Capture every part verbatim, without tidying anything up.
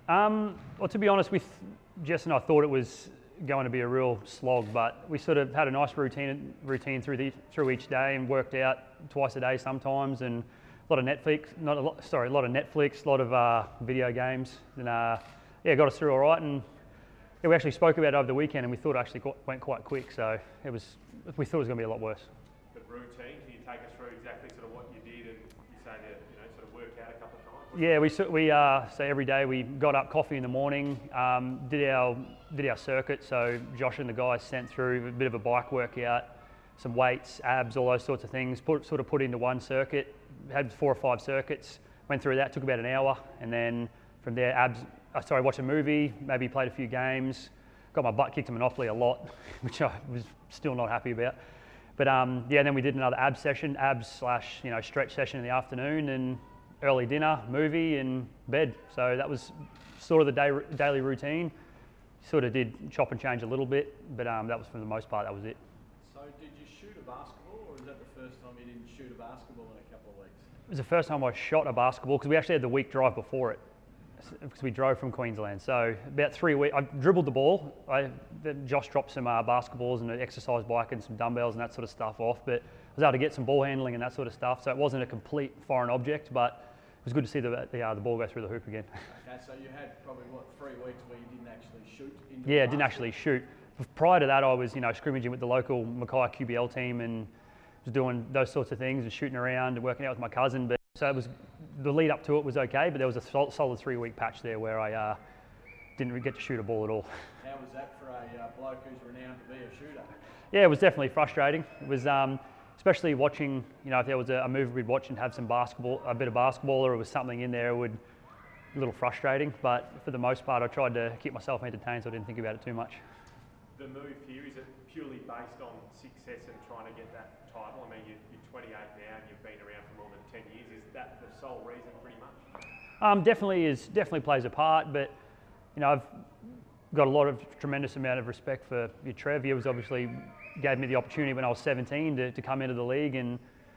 Um, well, to be honest, with Jess and I thought it was going to be a real slog, but we sort of had a nice routine routine through the through each day and worked out twice a day sometimes, and a lot of Netflix, not a lot, sorry, a lot of Netflix, a lot of uh, video games, and uh, yeah, got us through all right. And yeah, we actually spoke about it over the weekend, and we thought it actually got, went quite quick. So it was, we thought it was going to be a lot worse. But routine, can you take us through exactly sort of what you did, and you say that you know sort of work out a couple of times? Yeah, we we uh, so every day we got up, coffee in the morning, um, did our did our circuit. So Josh and the guys sent through a bit of a bike workout, some weights, abs, all those sorts of things. Put sort of put into one circuit. Had four or five circuits. Went through that. Took about an hour, and then from there, abs. Uh, sorry, watched a movie. Maybe played a few games. Got my butt kicked at Monopoly a lot, which I was still not happy about. But um, yeah, then we did another abs session, abs slash you know stretch session in the afternoon, and early dinner, movie, and bed. So that was sort of the day, daily routine. Sort of did chop and change a little bit, but um, that was for the most part, that was it. So did you shoot a basketball, or is that the first time you didn't shoot a basketball in a couple of weeks? It was the first time I shot a basketball, because we actually had the week drive before it, because we drove from Queensland. So about three weeks, I dribbled the ball. I, Josh dropped some uh, basketballs and an exercise bike and some dumbbells and that sort of stuff off, but I was able to get some ball handling and that sort of stuff. So it wasn't a complete foreign object, but it was good to see the the, uh, the ball go through the hoop again. Okay, so you had probably what three weeks where you didn't actually shoot. Into Yeah, the I didn't actually shoot. Prior to that, I was you know scrimmaging with the local Mackay Q B L team and was doing those sorts of things and shooting around and working out with my cousin. But so it was the lead up to it was okay, but there was a sol- solid three week patch there where I uh, didn't get to shoot a ball at all. How was that for a uh, bloke who's renowned to be a shooter? Yeah, it was definitely frustrating. It was. Um, Especially watching, you know, if there was a, a movie we'd watch and have some basketball, a bit of basketball, or it was something in there, it would be a little frustrating. But for the most part, I tried to keep myself entertained, so I didn't think about it too much. The move here, is it purely based on success and trying to get that title? I mean, you're, you're twenty-eight now and you've been around for more than ten years. Is that the sole reason, pretty much? Um, definitely is, definitely plays a part. But you know, I've got a lot of tremendous amount of respect for your Trev. He was obviously gave me the opportunity when I was seventeen to, to come into the league, and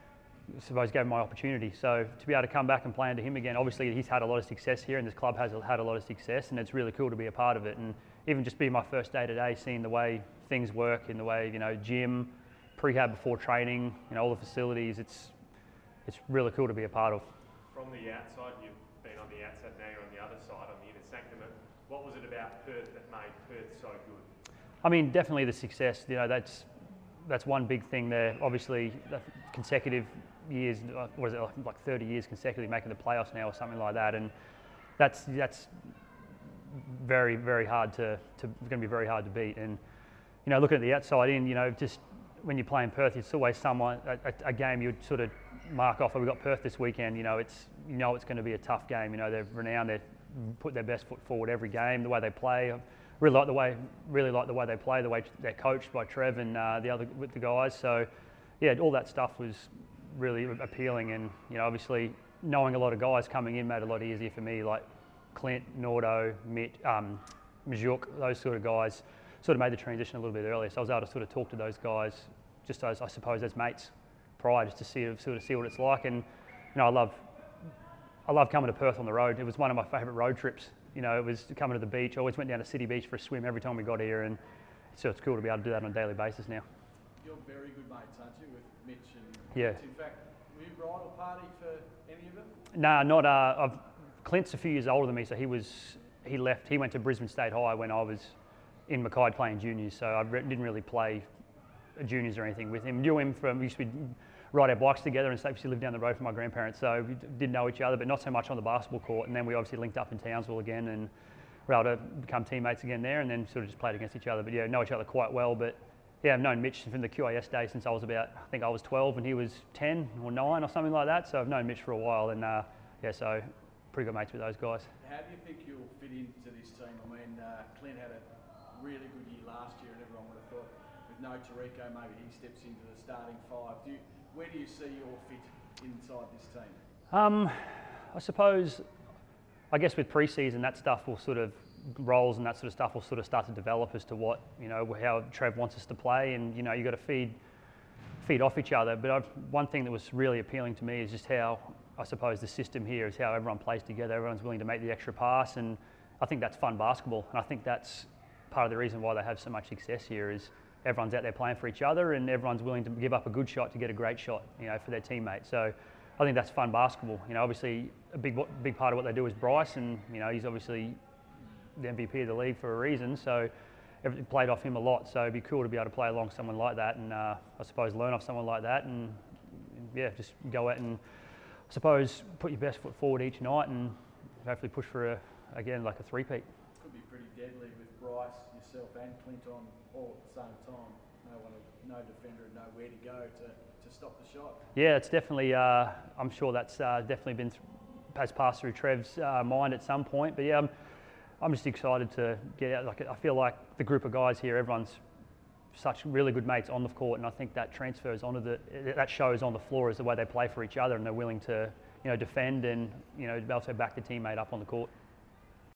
I suppose gave me my opportunity. So to be able to come back and play under him again, obviously he's had a lot of success here and this club has had a lot of success, and it's really cool to be a part of it. And even just being my first day today, seeing the way things work in the way, you know, gym, prehab before training, you know, all the facilities, it's it's really cool to be a part of. From the outside, you've been on the outside, now you're on the other side, on the inner sanctum. What was it about Perth that made Perth so good? I mean, definitely the success. You know, that's that's one big thing there. Obviously, consecutive years, what is it, like thirty years consecutively making the playoffs now, or something like that, and that's that's very very hard to to going to be very hard to beat. And you know, looking at the outside in, you know, just when you play in Perth, it's always someone a, a game you'd sort of mark off. Oh, we've got Perth this weekend. You know, it's you know it's going to be a tough game. You know, they're renowned. They put their best foot forward every game. The way they play. Really like the way, really like the way they play, the way they're coached by Trev and uh, the other with the guys. So, yeah, all that stuff was really appealing. And you know, obviously, knowing a lot of guys coming in made it a lot easier for me. Like Clint, Nordo, Mitt, um, Majuk, those sort of guys, sort of made the transition a little bit earlier. So I was able to sort of talk to those guys, just as I suppose as mates, prior, just to see sort of see what it's like. And you know, I love, I love coming to Perth on the road. It was one of my favourite road trips. You know, it was coming to the beach. I always went down to City Beach for a swim every time we got here, and so it's cool to be able to do that on a daily basis now. You're very good mates, aren't you, with Mitch and yeah. Clint? In fact, were you bridal party for any of them? Nah, not. Uh, I've, Clint's a few years older than me, so he was he left. He went to Brisbane State High when I was in Mackay playing juniors, so I re- didn't really play juniors or anything with him. Knew him from we used to be, ride our bikes together and stuff. We used to live down the road from my grandparents, so we did know each other, but not so much on the basketball court. And then we obviously linked up in Townsville again, and were able to become teammates again there, and then sort of just played against each other. But yeah, know each other quite well. But yeah, I've known Mitch from the Q I S days since I was about, I think I was twelve and he was ten or nine or something like that. So I've known Mitch for a while, and uh, yeah, so pretty good mates with those guys. How do you think you'll fit into this team? I mean, uh, Clint had a really good year last year, and everyone would have thought with no Tarico, maybe he steps into the starting five. Do you, where do you see your fit inside this team? Um, I suppose, I guess with pre-season, that stuff will sort of, roles and that sort of stuff will sort of start to develop as to what, you know, how Trev wants us to play, and, you know, you've got to feed, feed off each other. But I've, one thing that was really appealing to me is just how, I suppose, the system here is how everyone plays together. Everyone's willing to make the extra pass, and I think that's fun basketball, and I think that's part of the reason why they have so much success here is everyone's out there playing for each other and everyone's willing to give up a good shot to get a great shot, you know, for their teammate. So I think that's fun basketball. You know, obviously a big big part of what they do is Bryce, and you know he's obviously the M V P of the league for a reason. So everything played off him a lot. So it'd be cool to be able to play along someone like that, and uh, I suppose learn off someone like that, and yeah, just go out and I suppose put your best foot forward each night, and hopefully push for a again like a three-peat. Could be pretty deadly with Bryce, yourself, and Clint on all at the same time. No one, no defender would know where to go to. to stop the shot. Yeah, it's definitely, uh, I'm sure that's uh, definitely been, th has passed through Trev's uh, mind at some point. But yeah, I'm, I'm just excited to get out. Like, I feel like the group of guys here, everyone's such really good mates on the court, and I think that transfers onto the, that shows on the floor is the way they play for each other, and they're willing to, you know, defend and, you know, also back the teammate up on the court.